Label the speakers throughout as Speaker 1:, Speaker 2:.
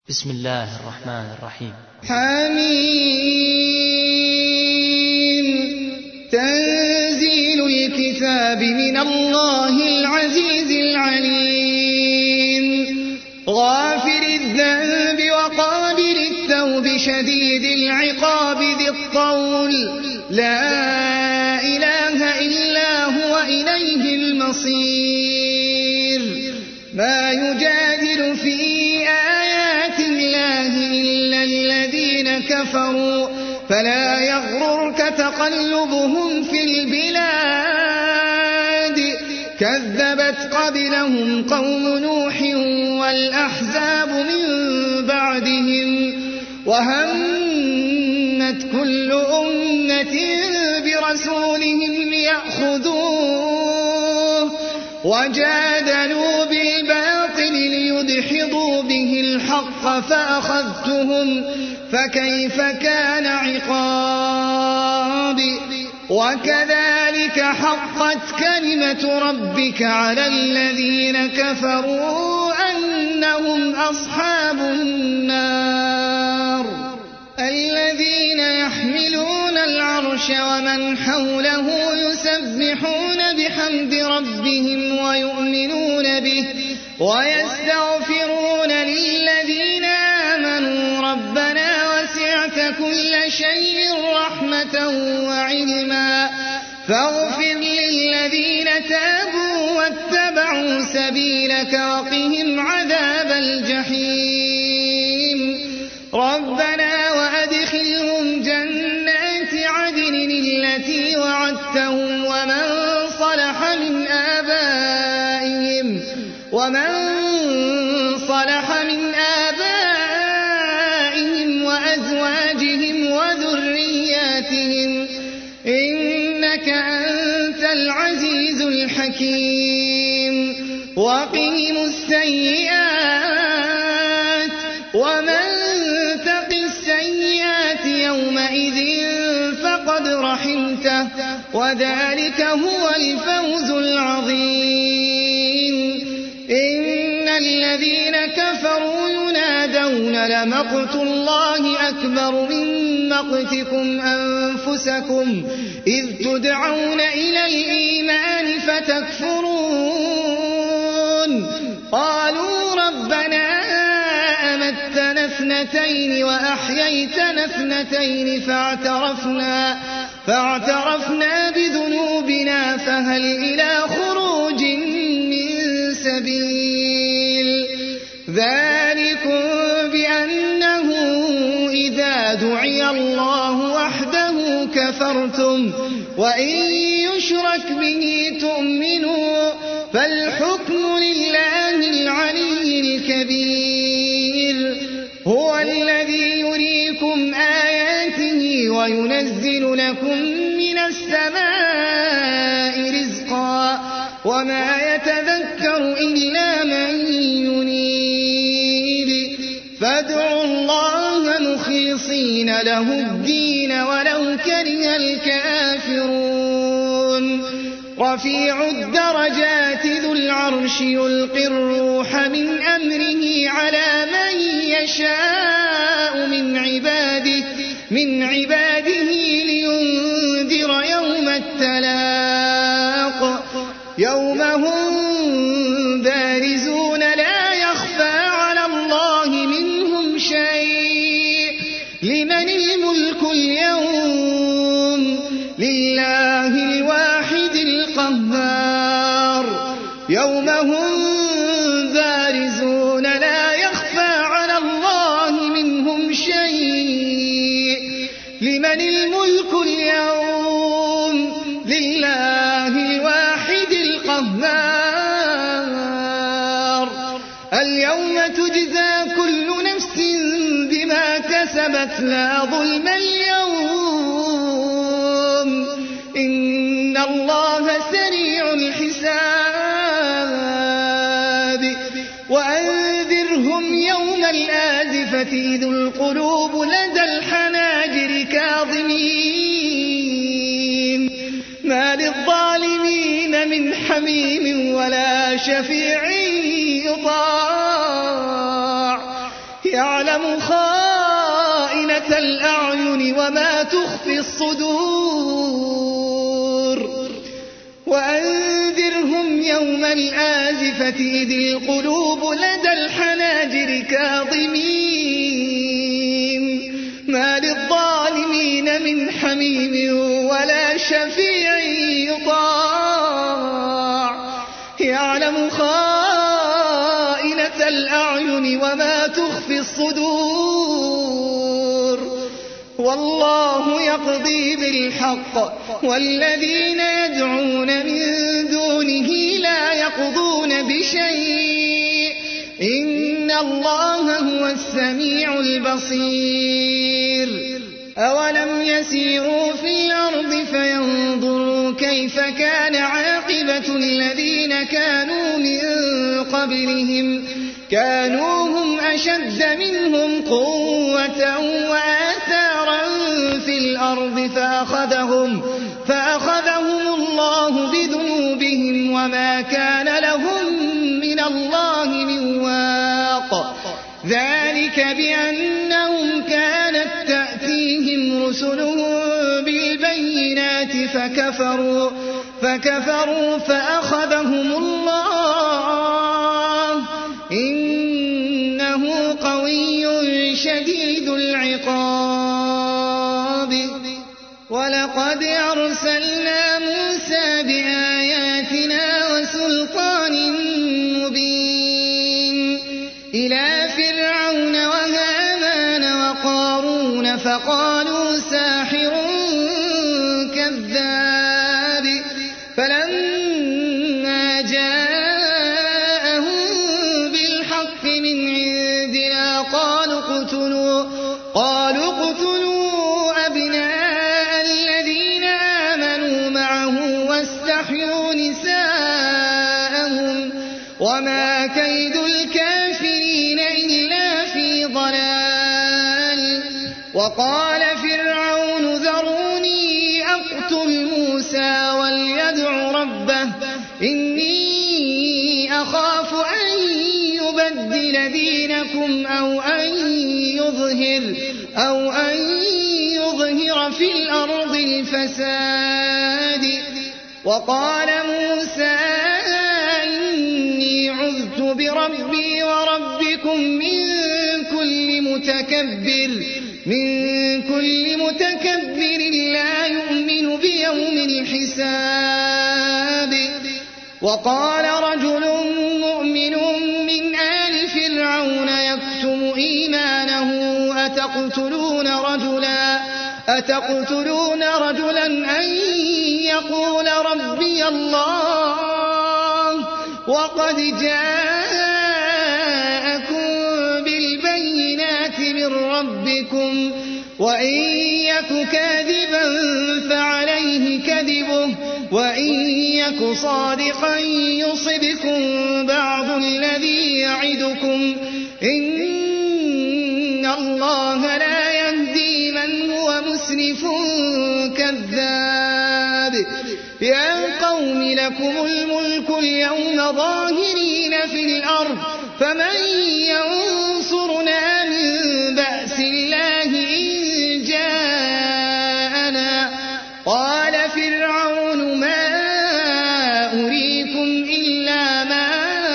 Speaker 1: بسم الله الرحمن الرحيم.
Speaker 2: حميم. تنزيل الكتاب من الله العزيز العليم. غافر الذنب وقابل التوب شديد العقاب ذي الطول لا إله إلا هو إليه المصير. ما يجادل في آيات الله إلا الذين كفروا فلا يغررك تقلبهم في البلاد. كذبت قبلهم قوم نوح والأحزاب من بعدهم وهمت كل أمة برسولهم ليأخذوه وجادلوا بالباطل ليدحضوا به الحق فأخذتهم فكيف كان عقاب. وكذلك حقت كلمة ربك على الذين كفروا أنهم أصحاب النار. الذين يحملون العرش ومن حوله يسبحون بحمد ربهم ويؤمنون به ويستغفرون للذين آمنوا ربنا وسعت كل شيء رحمة وعلما فاغفر للذين تابوا واتبعوا سبيلك وقهم عذاب الجحيم. ربنا وأدخلهم جنات عدن التي وعدتهم ومن صلح من آبائهم وأزواجهم وذرياتهم إنك أنت العزيز الحكيم. وقهم السيئات ومن تق السيئات يومئذ فقد رحمته وذلك هو الفوز العظيم. إن الذين كفروا ينادون لمقت الله أكبر من مقتكم أنفسكم إذ تدعون إلى الإيمان فتكفرون. قالوا ربنا أمتنا اثنتين وأحييتنا اثنتين فاعترفنا بذنوبنا فهل إلى خروج من سبيل. ذلكم بأنه إذا دعي الله وحده كفرتم وإن يشرك به تؤمنوا فالحكم لله العلي الكبير. هو الذي يريكم آياته وينزل لكم من السماء رزقا وما يتذكر إلا من ينيب. فادعوا الله مخلصين له الدين ولو كره الكافرون. رفيع الدرجات ذو العرش يلقي الروح من أمره على من يشاء من عباده لينذر يوم التلاق يوم هم بارزون لا يخفى على الله منهم شيء. لمن الملك اليوم لله الواحد القهار. يوم هم بارزون لا يخفى على الله منهم شيء. لمن الملك اليوم لله الواحد القهار. اليوم تجزى كل نفس بما كسبت لا ظلم اليوم إن الله سريع الحساب. وأنذرهم يوم الآزفة إذ القلوب لدى الحناجر كاظمين ما للظالمين من حميم ولا شفيع يطاع يعلم خائنة الأعين وما تخفي الصدور وأنذرهم يوم الآزفة إذ القلوب لدى الحناجر كاظمين ما للظالمين من حميم ولا شفيع يطاع يعلم خائنة الأعين وما تخفي الصدور والله يقضي بالحق والذين يدعون من دونه لا يقضون بشيء إن الله هو السميع البصير أولم يسيروا في الأرض فينظروا كيف كان عاقبة الذين كانوا من قبلهم كانوا هم أشد منهم قوة وآثارا في الأرض فأخذهم الله بذنوبهم وما كان لهم من الله من واق ذلك بأنهم كانت تأتيهم رسلهم بالبينات فكفروا فأخذهم الله إنه قوي شديد العقاب ولقد أرسلنا موسى بآياتنا وسلطان مبين إلى فرعون وهامان وقارون فقالوا ساحر كذاب فلما جاءهم بالحق من عندنا قالوا اقتلوا أبناء الذين آمنوا معه واستحيوا نساءهم وما كيد الكافرين إلا في ضلال وقال فرعون ذروني أقتل موسى وليدع ربه إني أخاف أن يبدل دينكم أو أن يظهر في الأرض الفساد وقال موسى إني عذت بربي وربكم من كل متكبر لا يؤمن بيوم الحساب وقال رجل مؤمن من آل فرعون يكتم إيمانه أتقتلون رجلا أن يقول ربي الله وقد جاءكم بالبينات من ربكم وإن يك كاذبا فعليه كذبه وإن يك صادقا يصبكم بعض الذي يعدكم إن الله لا يهدي من هو مسرف كذاب يا قوم لكم الملك اليوم ظاهرين في الأرض فمن ينصرنا من بأس الله إن جاءنا قال فرعون ما أريكم إلا ما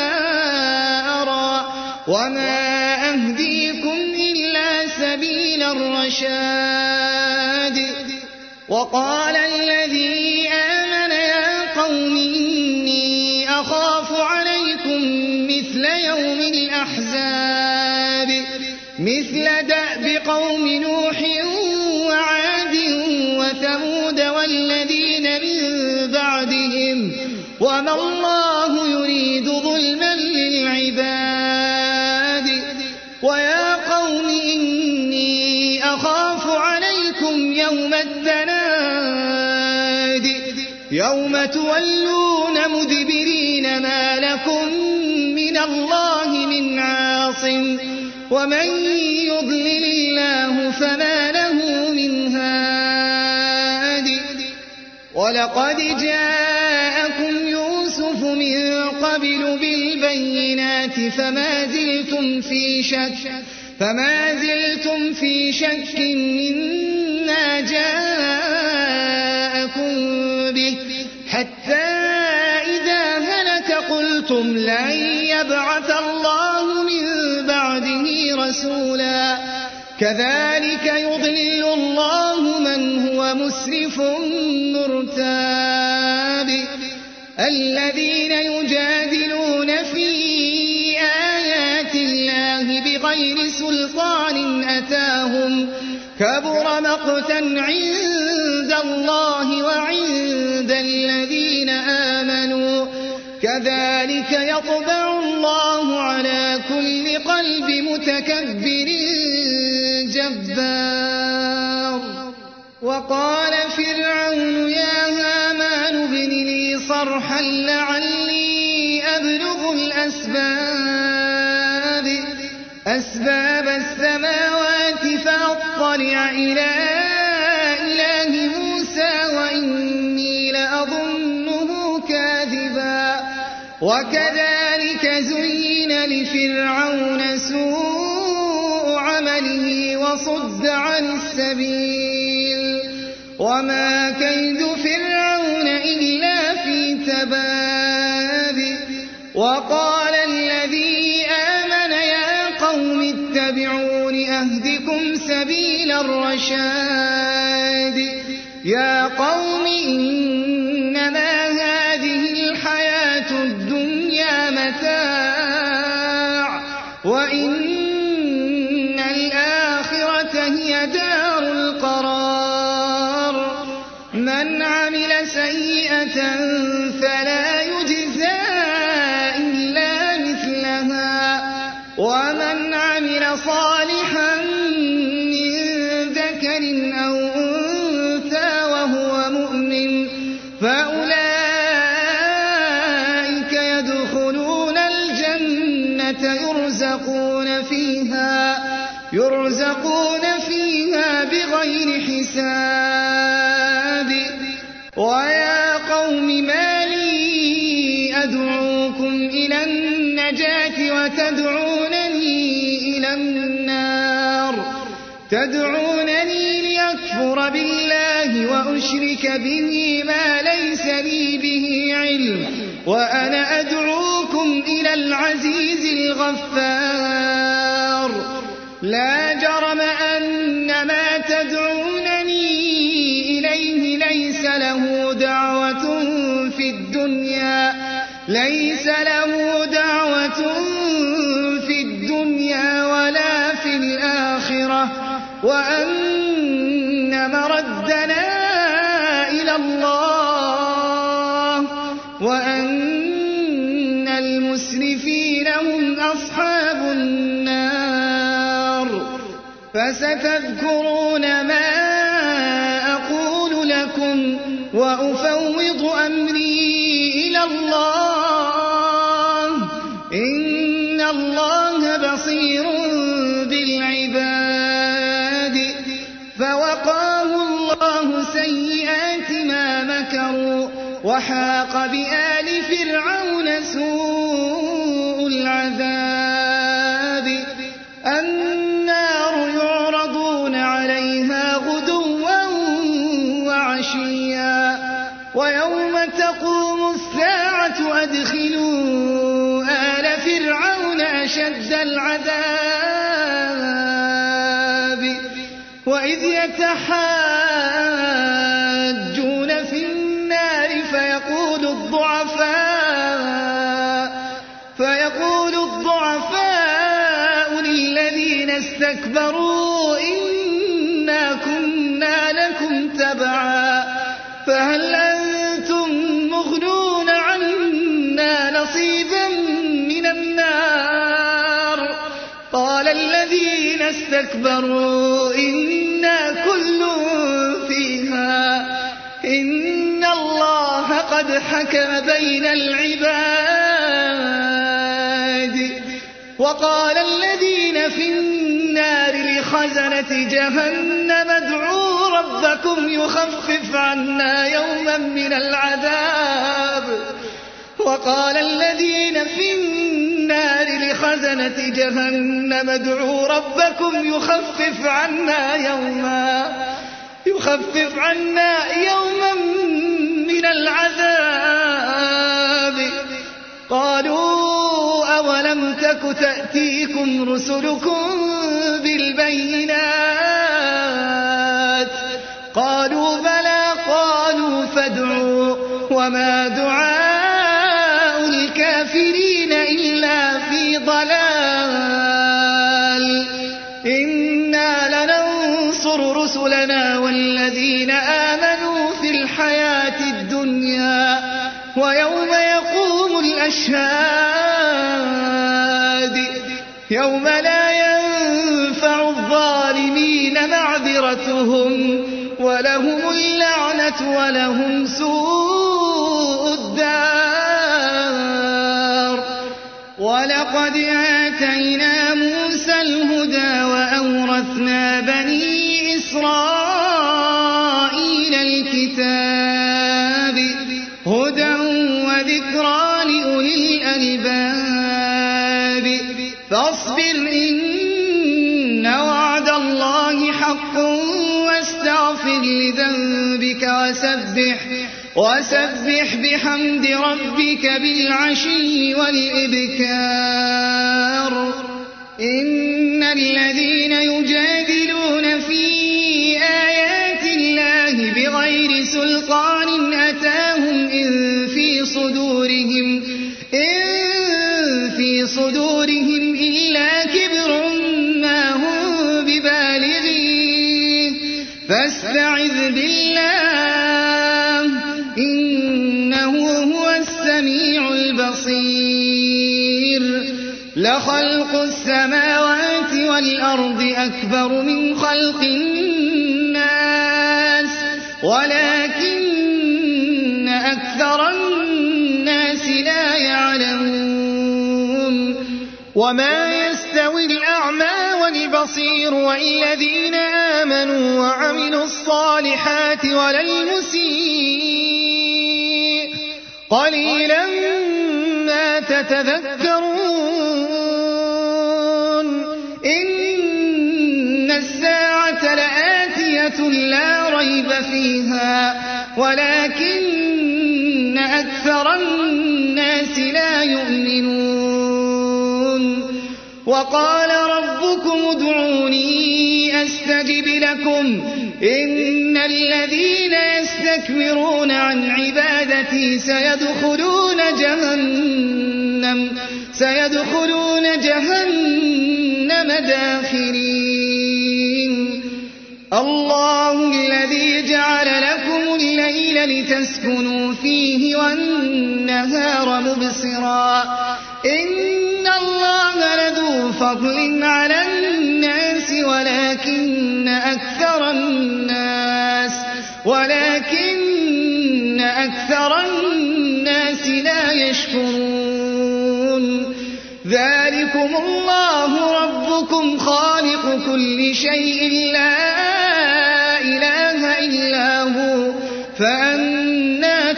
Speaker 2: أرى وما أهديكم إلا سبيل الرشاد وقال الذي آمن يا قوم إني أخاف عليكم مثل يوم الأحزاب مثل دأب قوم نوح وعاد وثمود والذين من بعدهم وما الله يريد ظلما للعباد ويا قوم إني أخاف عليكم يوم التناد يوم تولون مدبرين ما لكم من الله من عاصم ومن يضلل الله فما له من هاد ولقد جاءكم يوسف من قبل بالبينات فما زلتم في شك مما جاءكم به حتى إذا هلك قلتم لن يبعث الله من بعده رسولا كذلك يضلل الله من هو مسرف مرتاب الذين يجادلون في آيات الله بغير سلطان أتاهم كبر مقتا عند الله وعند الذين آمنوا كذلك يطبع الله على كل قلب متكبر جبار وقال فرعون يا هامان ابن لي صرحا لعلي أبلغ أسباب السماوات فأطلع إلى إله موسى وإني لأظنه كاذبا وكذلك زين لفرعون سوء عمله وصد عن السبيل وما كيد فرعون إلا في تباب وقال الذي آمن يا قوم اتبعون أهدكم سبيل الرشاد يا قوم إنما هذه الحياة الدنيا متاع وإن الآخرة هي دار القرار من عمل سيئة فلا يجزى إلا مثلها ومن عمل صالحا من ذكر أو أنثى وهو مؤمن فأولئك يدخلون الجنة يرزقون فيها بغير حساب ويا قوم ما لي أدعوكم إلى النجاة وتدعونني إلى النار تدعونني ليكفر بالله وأشرك به ما ليس لي به علم وأنا أدعوكم إلى العزيز الغفار لا جرم أن ما تدعونني إليه ليس له دعوة في الدنيا ولا في الآخرة وأن مردنا إلى الله وأن المسرفين هم أصحاب النار فستذكرون ما أقول لكم وأفوض أمري إلى الله إن الله بصير بالعباد فوقاه الله سيئات ما مكروا وحاق بآل فرعون سوء العذاب النار يعرضون عليها غدوا وعشيا ويوم تقوم الساعة أدخلوا آل فرعون أشد العذاب وإذ يتحاجون في النار فيقول الضعفاء للذين استكبروا إنا كنا لكم تبعا فهل أنتم مغنون عنا نصيبا من النار قال الذين استكبروا إنا كل فيها إن الله قد حكم بين العباد وقال الذين في النار لخزنة جهنم ادعوا ربكم يخفف عنا يوما من العذاب وقال الذين في النار النار لخزنة جهنم ادعوا ربكم يخفف عنا يوما من العذاب. قالوا أولم تك تأتيكم رسلكم بالبينات قالوا بلى قالوا فادعوا وما دعاء الكافرين إلا في ضلال. إنا لننصر رسلنا والذين آمنوا في الحياة الدنيا ويوم يقوم الأشهاد يوم لا ينفع الظالمين معذرتهم ولهم اللعنة ولهم سوء الدار. ولقد آتينا موسى الهدى وأورثنا بني إسرائيل الكتاب هدى وذكرى لأولي الألباب. فاصبر إن وعد الله حق واستغفر لذنبك وسبح بحمد ربك بالعشي والإبكار. إن الذين يجادلون في آيات الله بغير سلطان أتاهم إن في صدورهم إلا كبر ما هم ببالغيه فاستعذ بالله إنه هو السميع البصير. لخلق السماوات والأرض أكبر من خلق الناس ولكن أكثر الناس لا يعلمون. وما يستوي الأعمى والبصير والذين آمنوا وعملوا الصالحات ولا المسيء قليلا ما تتذكرون. إن الساعة لآتية لا ريب فيها ولكن أكثر الناس لا يؤمنون. وقال ربكم ادعوني أستجب لكم إن الذين يستكبرون عن عبادتي سيدخلون جهنم داخرين. الله الذي جعل لكم الليل لتسكنوا فيه والنهار مبصرا إن الله لذو فضل على الناس ولكن أكثر الناس لا يشكرون. ذلكم الله ربكم خالق كل شيء لا إله إلا هو فأنى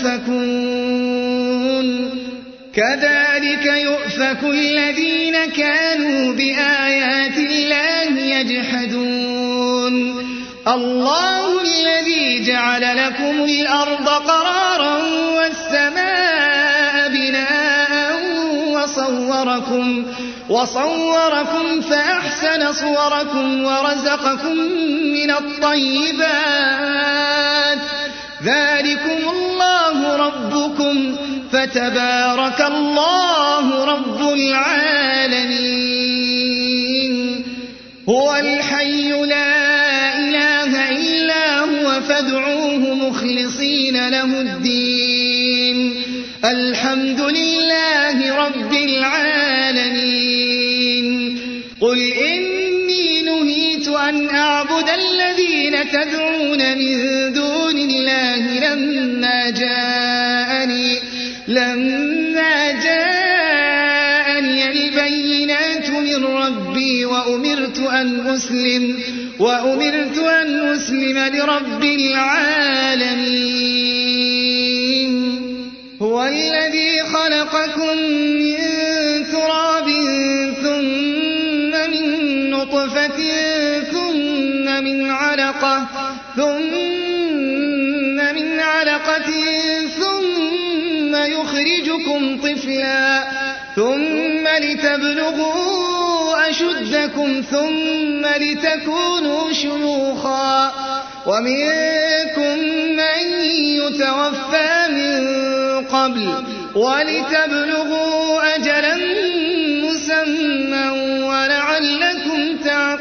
Speaker 2: تؤفكون. كذلك يؤفك الذين كانوا بآيات الله يجحدون. الله الذي جعل لكم الأرض قرارا والسماء بناء وصوركم فأحسن صوركم ورزقكم من الطيبات. ذلكم الله ربكم فتبارك الله رب العالمين. هو الحي لا إله إلا هو فادعوه مخلصين له الدين الحمد لله رب العالمين. قل إني نهيت أن أعبد الذين تدعون من دون الله لما جاءني البينات من ربي وأمرت أن أسلم لرب العالمين. هو الذي خلقكم من تراب نطفة ثم من علقة ثم يخرجكم طفلا ثم لتبلغوا أشدكم ثم لتكونوا شيوخا ومنكم من يتوفى من قبل ولتبلغوا أجلا مسمى ولعلكم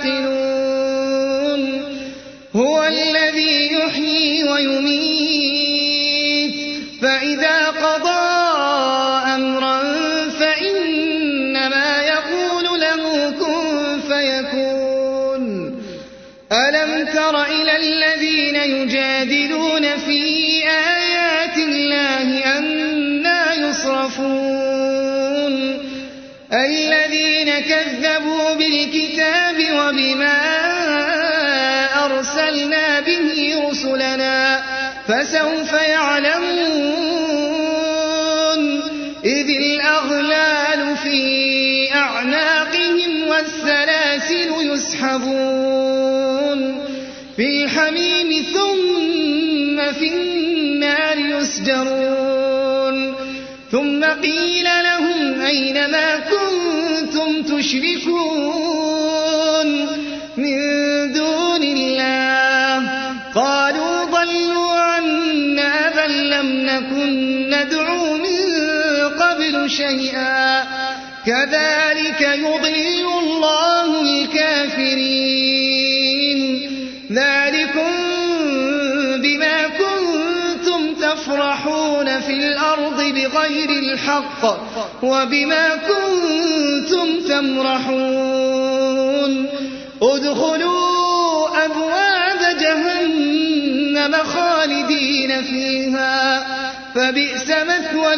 Speaker 2: تعقلون هو الذي يحيي ويميت فإذا قضى أمرا فإنما يقول له كن فيكون ألم تر إلى الذين يجادلون في آيات الله أنى يصرفون الذين كذبوا بالكتاب وبما أرسلنا به رسلنا فسوف يعلمون إذ الأغلال في أعناقهم والسلاسل يسحبون في الحميم ثم في النار يسجرون ثم قيل لهم أين ما كنتم تشركون من دون الله قالوا ضلوا عنا بل لم نكن ندعو من قبل شيئا كذلك يضل الله الكافرين ذلكم بما كنتم تفرحون في الأرض بغير الحق وبما كنتم تمرحون ادخلوا أبواب جهنم خالدين فيها فبئس مثوى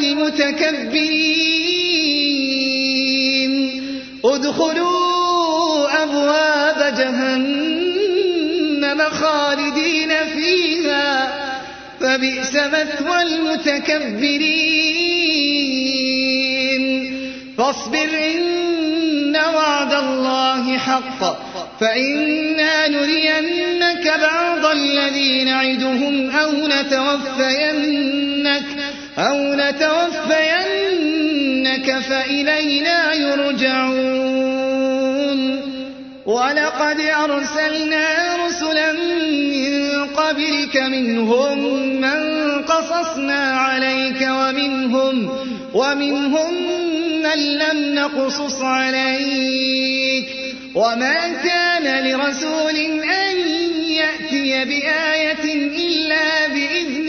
Speaker 2: المتكبرين ادخلوا أبواب جهنم خالدين فيها فبئس مثوى المتكبرين فاصبر إن وعد الله حق فإنا نرينك بعض الذي نعدهم أو نتوفينك فإلينا يرجعون ولقد أرسلنا رسلا من قبلك منهم من قصصنا عليك ومنهم من لم نقصص عليك وما كان لرسول أن يأتي بآية إلا بإذن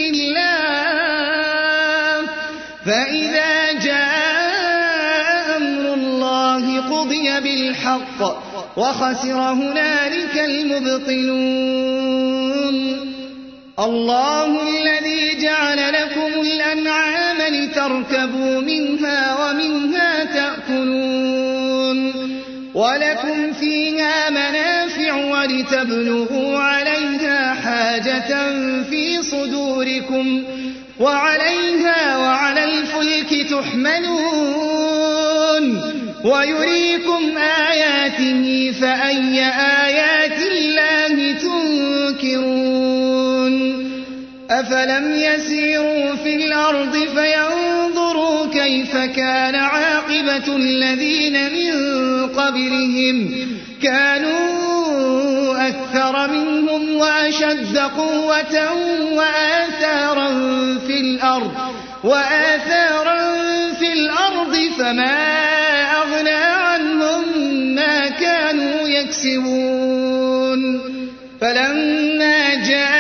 Speaker 2: الله فإذا جاء أمر الله قضي بالحق وخسر هنالك المبطلون الله الذي جعل لكم الأنعام لتركبوا منها ومنها تأكلون ولكم فيها منافع ولتبلغوا عليها حاجة في صدوركم وعليها وعلى الفلك تحملون ويريكم آياته فأي آيات الله تنكرون أفلم يسيروا في الأرض فينظروا كيف كان عاقبة الذين من قبلهم كانوا أكثر منهم وأشد قوة وآثارا في الأرض فما أغنى عنهم ما كانوا يكسبون فلما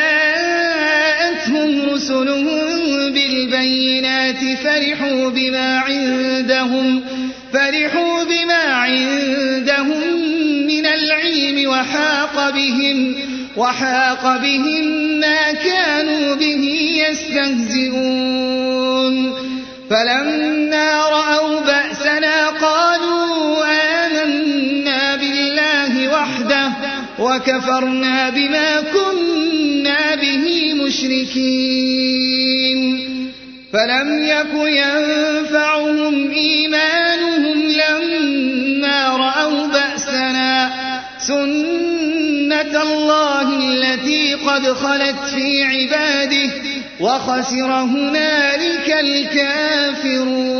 Speaker 2: جاءتهم رسلهم بالبينات فرحوا بما عندهم من العلم وحاق بهم ما كانوا به يستهزئون فلما رأوا بأسنا قالوا آمنا بالله وحده وكفرنا بما كنا به مشركين فلم يك ينفعهم إيمانهم لما رأوا بأسنا سُنَّةَ اللَّهِ الَّتِي قَدْ خَلَتْ فِي عِبَادِهِ ۖ وَخَسِرَ هُنَالِكَ الْكَافِرُونَ.